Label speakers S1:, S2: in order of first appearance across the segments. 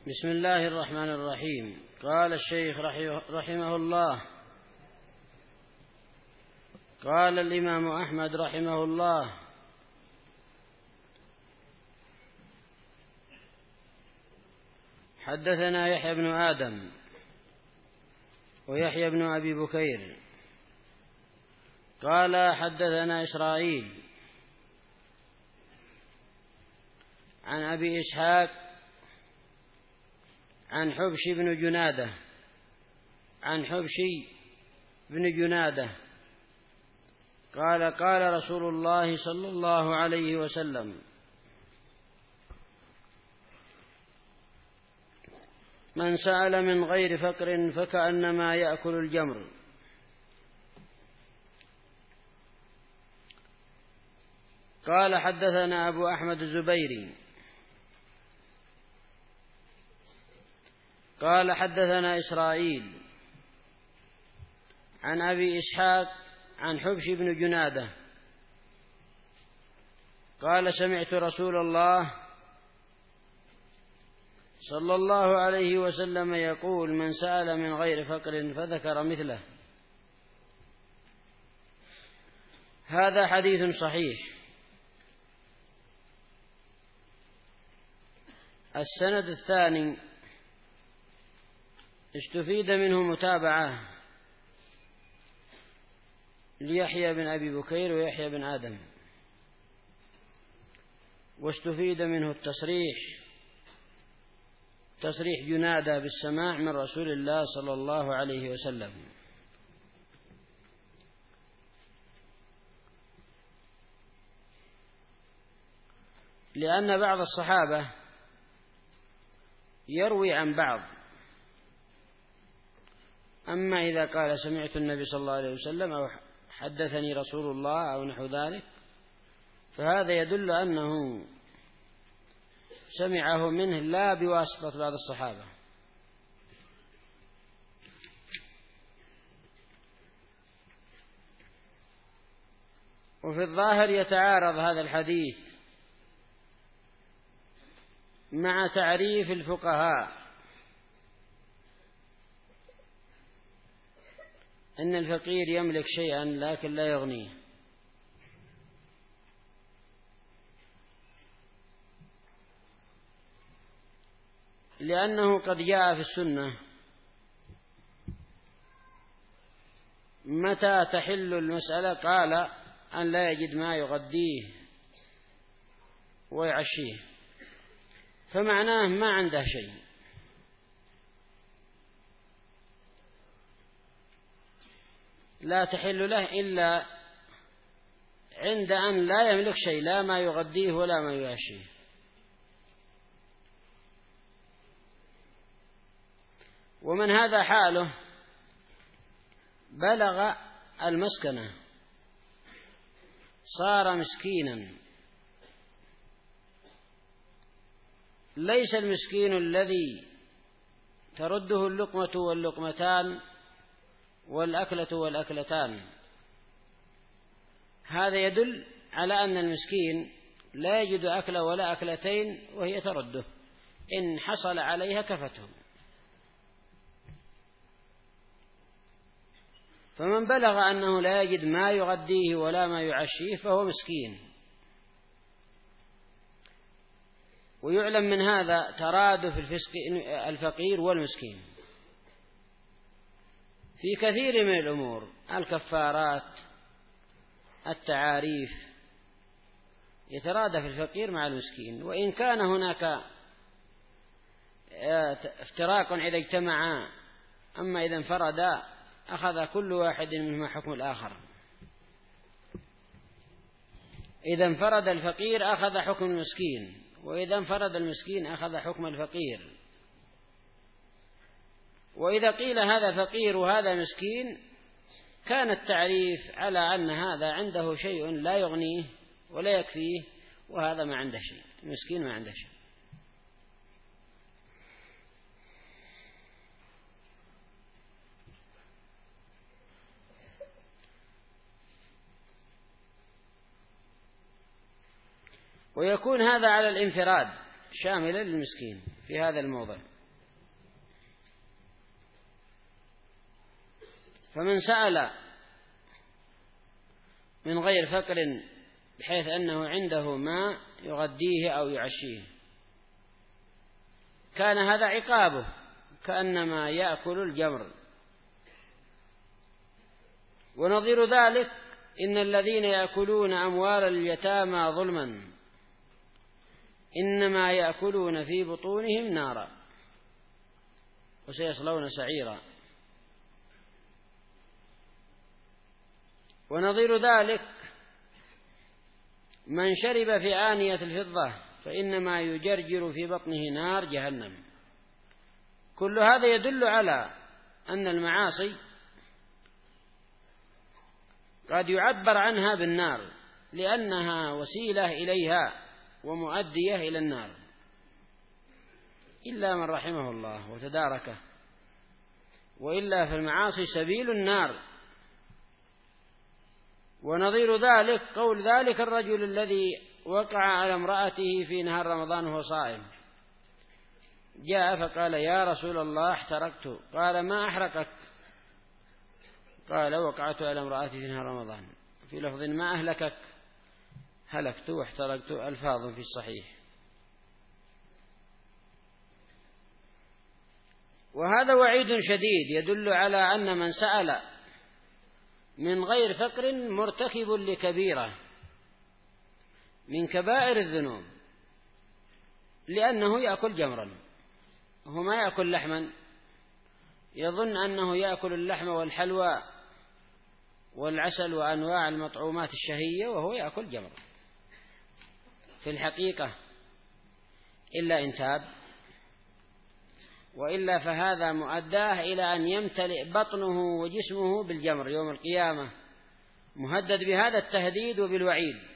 S1: بسم الله الرحمن الرحيم. قال الشيخ رحمه الله: قال الإمام أحمد رحمه الله: حدثنا يحيى بن آدم ويحيى بن أبي بكير قال حدثنا إسرائيل عن أبي إسحاق عن حبشي بن جنادة قال: قال رسول الله صلى الله عليه وسلم: من سأل من غير فقر فكأنما يأكل الجمر. قال حدثنا أبو أحمد الزبيري قال حدثنا إسرائيل عن أبي إسحاق عن حبشي بن جنادة قال: سمعت رسول الله صلى الله عليه وسلم يقول: من سأل من غير فقر فذكر مثله. هذا حديث صحيح. السند الثاني استفيد منه متابعة ليحيى بن أبي بكير ويحيى بن آدم، واستفيد منه تصريح جنادة بالسماع من رسول الله صلى الله عليه وسلم. لأن بعض الصحابة يروي عن بعض، أما إذا قال سمعت النبي صلى الله عليه وسلم أو حدثني رسول الله أو نحو ذلك، فهذا يدل أنه سمعه منه لا بواسطة بعض الصحابة. وفي الظاهر يتعارض هذا الحديث مع تعريف الفقهاء أن الفقير يملك شيئا لكن لا يغنيه، لأنه قد جاء في السنة: متى تحل المسألة؟ قال: أن لا يجد ما يغديه ويعشيه، فمعناه ما عنده شيء. لا تحل له إلا عند أن لا يملك شيء، لا ما يغديه ولا ما يعشيه. ومن هذا حاله بلغ المسكنة، صار مسكينا. ليس المسكين الذي ترده اللقمة واللقمتان والأكلة والأكلتان، هذا يدل على أن المسكين لا يجد أكلة ولا أكلتين وهي ترده، إن حصل عليها كفته. فمن بلغ أنه لا يجد ما يغديه ولا ما يعشيه فهو مسكين. ويعلم من هذا ترادف الفقير والمسكين في كثير من الأمور، الكفارات، التعاريف، يترادف الفقير مع المسكين. وإن كان هناك افتراق إذا اجتمعا، أما إذا انفردا أخذ كل واحد منهما حكم الآخر. إذا انفرد الفقير أخذ حكم المسكين، وإذا انفرد المسكين أخذ حكم الفقير. وإذا قيل هذا فقير وهذا مسكين كان التعريف على أن هذا عنده شيء لا يغنيه ولا يكفيه، وهذا ما عنده شيء، المسكين ما عنده شيء. ويكون هذا على الانفراد، شاملة للمسكين في هذا الموضع. فمن سأل من غير فقر بحيث أنه عنده ما يغديه أو يعشيه كان هذا عقابه كأنما يأكل الجمر. ونظير ذلك إن الذين يأكلون أموال اليتامى ظلما إنما يأكلون في بطونهم نارا وسيصلون سعيرا. ونظير ذلك من شرب في آنية الفضة فإنما يجرجر في بطنه نار جهنم. كل هذا يدل على أن المعاصي قد يعبر عنها بالنار لأنها وسيلة إليها ومؤدية إلى النار إلا من رحمه الله وتداركه، وإلا فالمعاصي سبيل النار. ونظير ذلك قول ذلك الرجل الذي وقع على امرأته في نهار رمضان وهو صائم، جاء فقال يا رسول الله احترقت، قال ما أحرقك؟ قال وقعت على امرأتي في نهار رمضان. في لفظ ما أهلكك؟ هلكت واحترقت، ألفاظ في الصحيح. وهذا وعيد شديد يدل على أن من سأل من غير فقر مرتكب لكبيرة من كبائر الذنوب، لأنه يأكل جمرا وهو ما يأكل لحما، يظن أنه يأكل اللحم والحلوى والعسل وأنواع المطعومات الشهية وهو يأكل جمرا. في الحقيقة إلا إن تاب، وإلا فهذا مؤداه إلى أن يمتلئ بطنه وجسمه بالجمر يوم القيامة، مهدد بهذا التهديد وبالوعيد.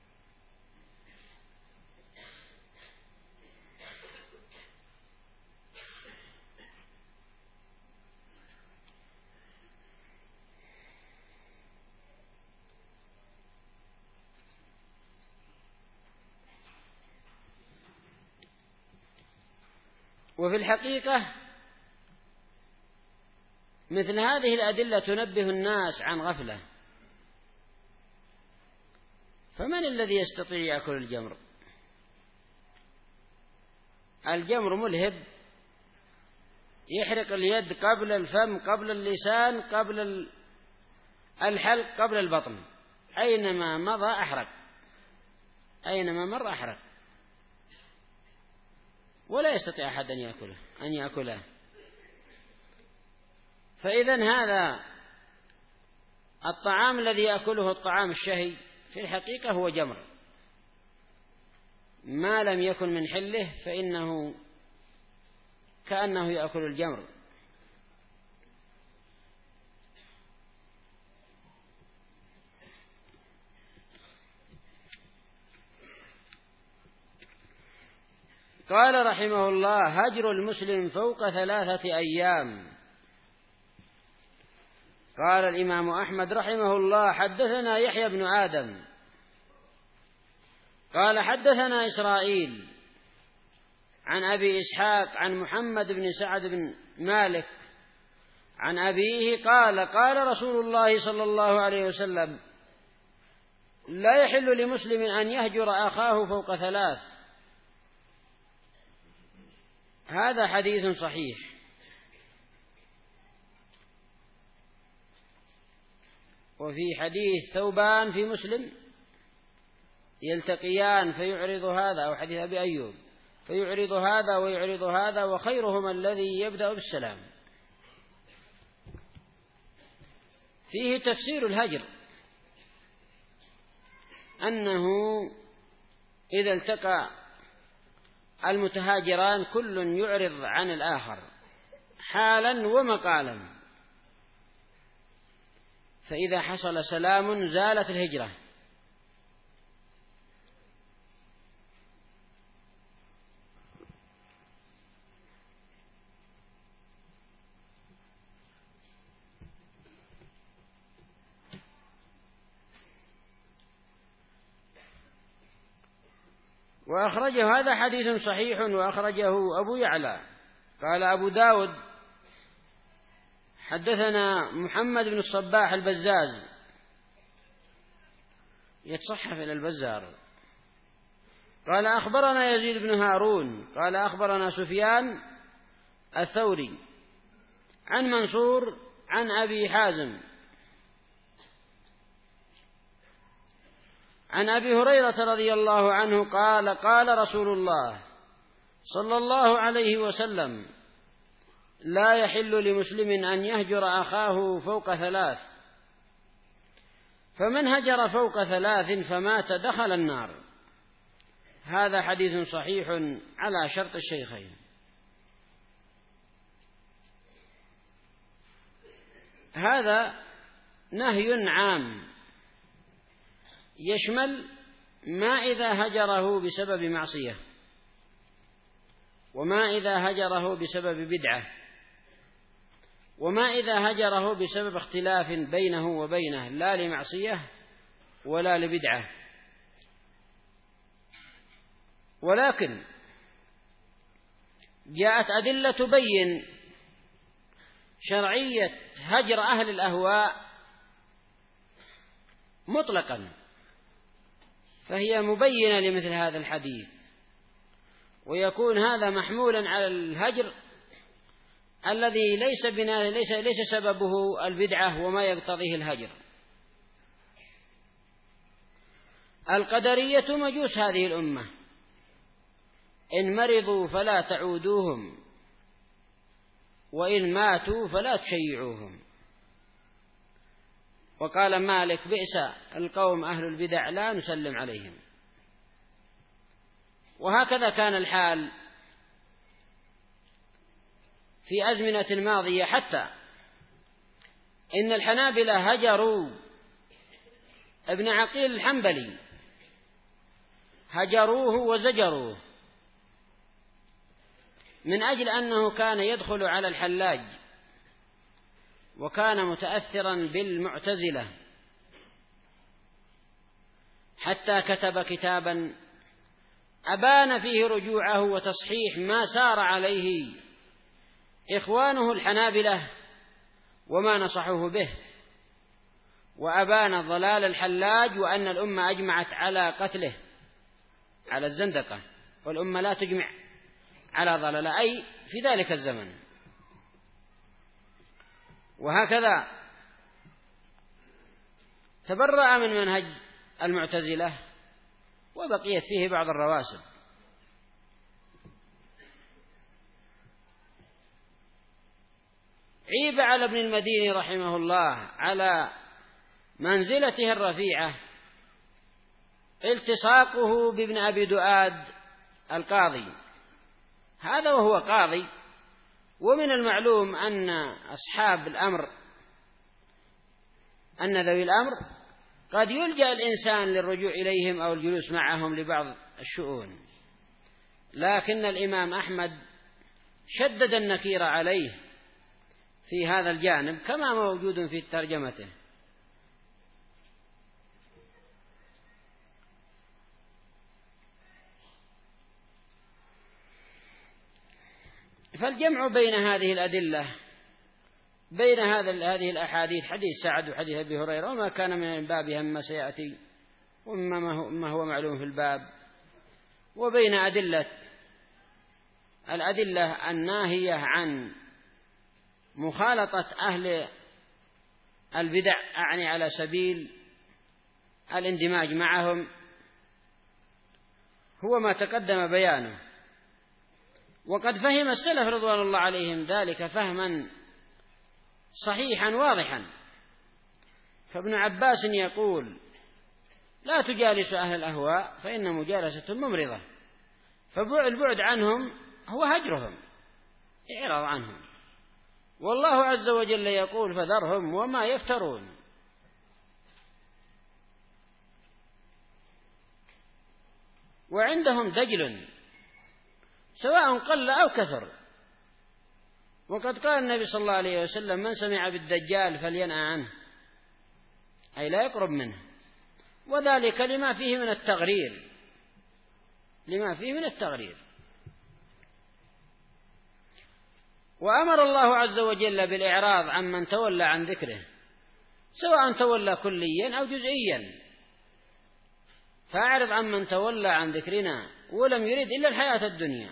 S1: وفي الحقيقة مثل هذه الأدلة تنبه الناس عن غفلة. فمن الذي يستطيع يأكل الجمر؟ الجمر ملهب، يحرق اليد قبل الفم قبل اللسان قبل الحلق قبل البطن، أينما مضى أحرق، أينما مر أحرق، ولا يستطيع أحد أن يأكله. فإذن هذا الطعام الذي يأكله الطعام الشهي في الحقيقة هو جمر، ما لم يكن من حله فإنه كأنه يأكل الجمر. قال رحمه الله هجر المسلم فوق 3 أيام. قال الإمام أحمد رحمه الله حدثنا يحيى بن آدم قال حدثنا إسرائيل عن أبي إسحاق عن محمد بن سعد بن مالك عن أبيه قال قال رسول الله صلى الله عليه وسلم لا يحل لمسلم أن يهجر أخاه فوق 3. هذا حديث صحيح. وفي حديث ثوبان في مسلم يلتقيان فيعرض هذا، أو حديث أبي أيوب فيعرض هذا ويعرض هذا وخيرهما الذي يبدأ بالسلام. فيه تفسير الهجر أنه إذا التقى المتهاجران كل يعرض عن الآخر حالا ومقالا، فإذا حصل سلام زالت الهجرة. وأخرجه، هذا حديث صحيح وأخرجه أبو يعلى. قال أبو داود حدثنا محمد بن الصباح البزاز، يتصحف إلى البزار، قال أخبرنا يزيد بن هارون قال أخبرنا سفيان الثوري عن منصور عن أبي حازم عن أبي هريرة رضي الله عنه قال قال رسول الله صلى الله عليه وسلم: لا يحل لمسلم أن يهجر أخاه فوق 3، فمن هجر فوق 3 فمات دخل النار. هذا حديث صحيح على شرط الشيخين. هذا نهي عام يشمل ما إذا هجره بسبب معصية، وما إذا هجره بسبب بدعة، وما إذا هجره بسبب اختلاف بينه وبينه لا لمعصية ولا لبدعة. ولكن جاءت أدلة تبين شرعية هجر أهل الأهواء مطلقا، فهي مبينة لمثل هذا الحديث، ويكون هذا محمولا على الهجر الذي ليس سببه البدعة وما يقتضيه الهجر. القدرية مجوس هذه الأمة، إن مرضوا فلا تعودوهم، وإن ماتوا فلا تشيعوهم. وقال مالك: بئس القوم أهل البدع لا نسلم عليهم. وهكذا كان الحال في أزمنة ماضية، حتى إن الحنابلة هجروا ابن عقيل الحنبلي، هجروه وزجروه من أجل أنه كان يدخل على الحلاج، وكان متأثرا بالمعتزلة، حتى كتب كتابا أبان فيه رجوعه وتصحيح ما سار عليه إخوانه الحنابلة وما نصحوه به، وأبان ضلال الحلاج، وأن الأمة أجمعت على قتله، على الزندقة، والأمة لا تجمع على ضلال، أي في ذلك الزمن. وهكذا تبرأ من منهج المعتزلة وبقيت فيه بعض الرواسب. عيب على ابن المديني رحمه الله على منزلته الرفيعة التصاقه بابن أبي دؤاد القاضي، هذا وهو قاضي. ومن المعلوم أن أصحاب الأمر، أن ذوي الأمر قد يلجأ الإنسان للرجوع إليهم أو الجلوس معهم لبعض الشؤون، لكن الإمام أحمد شدد النكير عليه في هذا الجانب كما موجود في ترجمته. فالجمع بين هذه الأدلة، بين هذه الأحاديث، حديث سعد وحديث أبي هريرة وما كان من بابها مما سيأتي وما هو معلوم في الباب، وبين الأدلة الناهية عن مخالطة أهل البدع، أعني على سبيل الاندماج معهم، هو ما تقدم بيانه. وقد فهم السلف رضوان الله عليهم ذلك فهما صحيحا واضحا. فابن عباس يقول: لا تجالس أهل الأهواء فإن مجالستهم ممرضة، فالبعد عنهم هو هجرهم، إعراض عنهم. والله عز وجل يقول: فذرهم وما يفترون. وعندهم دجل سواء قل أو كثر. وقد قال النبي صلى الله عليه وسلم: من سمع بالدجال فلينأ عنه، أي لا يقرب منه، وذلك لما فيه من التغرير لما فيه من التغرير. وأمر الله عز وجل بالإعراض عمن تولى عن ذكره، سواء تولى كليا أو جزئيا، فأعرض عمن تولى عن ذكرنا ولم يرد إلا الحياة الدنيا.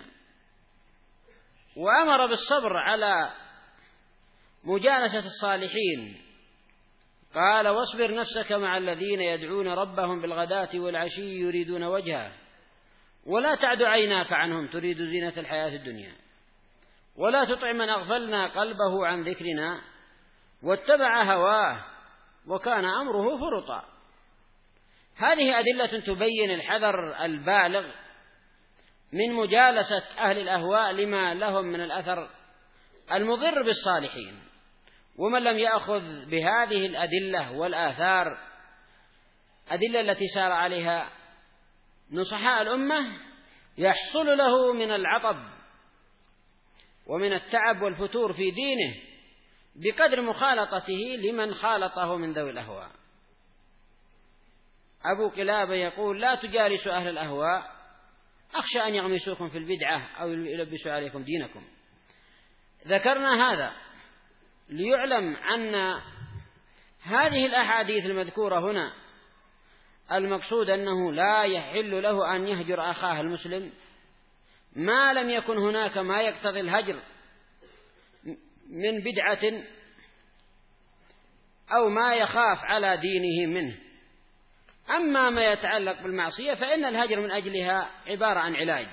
S1: وأمر بالصبر على مجالسة الصالحين، قال واصبر نفسك مع الذين يدعون ربهم بالغداة والعشي يريدون وجهه ولا تعد عيناك عنهم تريد زينة الحياة الدنيا ولا تطع من أغفلنا قلبه عن ذكرنا واتبع هواه وكان أمره فرطا. هذه أدلة تبين الحذر البالغ من مجالسة أهل الأهواء لما لهم من الأثر المضر بالصالحين. ومن لم يأخذ بهذه الأدلة والآثار، أدلة التي سار عليها نصحاء الأمة، يحصل له من العطب ومن التعب والفتور في دينه بقدر مخالطته لمن خالطه من ذوي الأهواء. أبو قلابة يقول لا تجالسوا أهل الأهواء أخشى أن يغمسوكم في البدعة أو يلبسوا عليكم دينكم. ذكرنا هذا ليعلم أن هذه الأحاديث المذكورة هنا المقصود أنه لا يحل له أن يهجر أخاه المسلم ما لم يكن هناك ما يقتضي الهجر من بدعة أو ما يخاف على دينه منه. أما ما يتعلق بالمعصية فإن الهجر من أجلها عبارة عن علاج.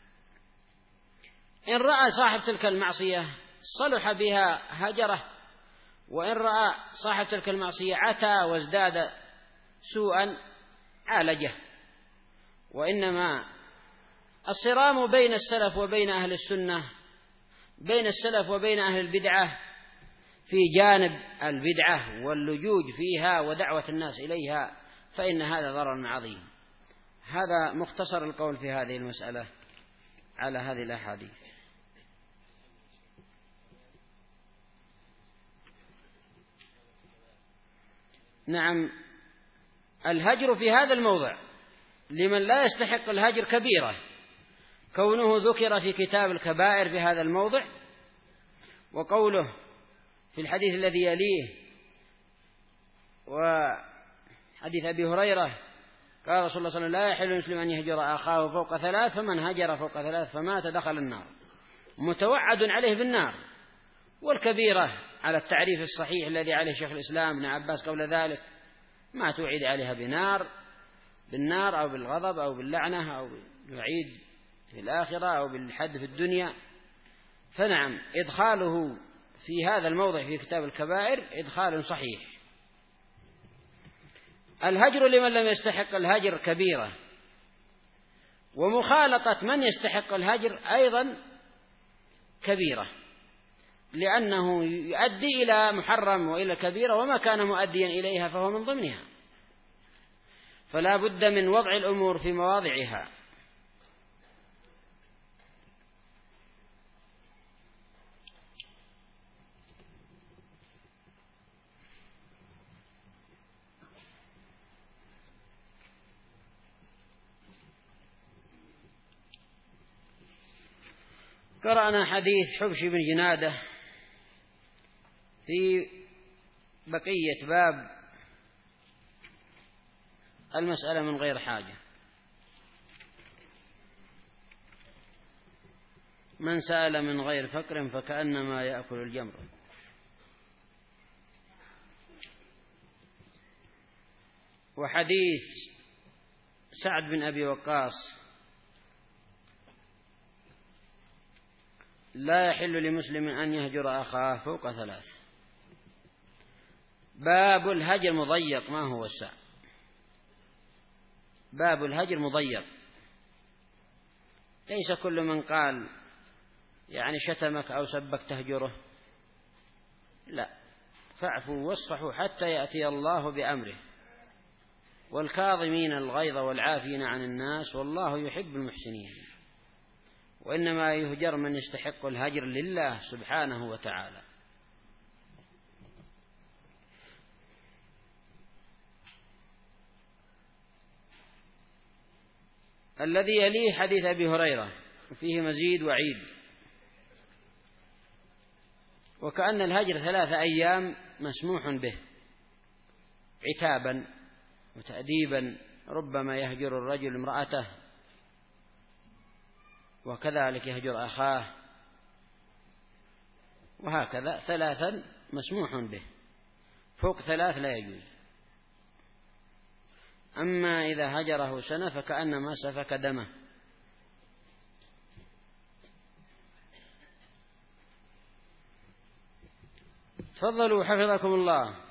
S1: إن رأى صاحب تلك المعصية صلح بها هجره، وإن رأى صاحب تلك المعصية عتى وازداد سوءا عالجه. وإنما الصرام بين السلف وبين أهل السنة، بين السلف وبين أهل البدعة في جانب البدعة واللجوج فيها ودعوة الناس إليها، فإن هذا ضرر عظيم. هذا مختصر القول في هذه المسألة على هذه الأحاديث. نعم، الهجر في هذا الموضع لمن لا يستحق الهجر كبيرة، كونه ذكر في كتاب الكبائر في هذا الموضع، وقوله في الحديث الذي يليه وحديث أبي هريرة قال رسول الله صلى الله عليه وسلم لا يحل المسلم أن يهجر أخاه فوق 3 فمن هجر فوق 3 فمات دخل النار، متوعد عليه بالنار. والكبيرة على التعريف الصحيح الذي عليه شيخ الإسلام ابن عباس قبل ذلك ما توعد عليها بالنار أو بالغضب أو باللعنة أو بالوعيد في الآخرة أو بالحد في الدنيا. فنعم، إدخاله في هذا الموضع في كتاب الكبائر إدخال صحيح. الهجر لمن لم يستحق الهجر كبيرة، ومخالطة من يستحق الهجر أيضا كبيرة، لأنه يؤدي إلى محرم وإلى كبيرة، وما كان مؤديا إليها فهو من ضمنها، فلا بد من وضع الأمور في مواضعها. قرأنا حديث حبش بن جنادة في بقية باب المسألة من غير حاجة. من سأل من غير فقر فكأنما يأكل الجمر. وحديث سعد بن أبي وقاص لا يحل لمسلم أن يهجر أخاه فوق 3. باب الهجر مضيق. ما هو السع؟ باب الهجر مضيق، ليس كل من قال يعني شتمك أو سبك تهجره، لا، فاعفوا واصفحوا حتى يأتي الله بأمره، والكاظمين الغيظ والعافين عن الناس والله يحب المحسنين. وإنما يهجر من يستحق الهجر لله سبحانه وتعالى. الذي يليه حديث أبي هريرة وفيه مزيد وعيد. وكأن الهجر 3 أيام مسموح به عتابا وتأديبا، ربما يهجر الرجل امرأته وكذلك يهجر أخاه، وهكذا 3 مسموح به، فوق 3 لا يجوز. أما إذا هجره سنة فكأنما سفك دمه. تفضلوا حفظكم الله.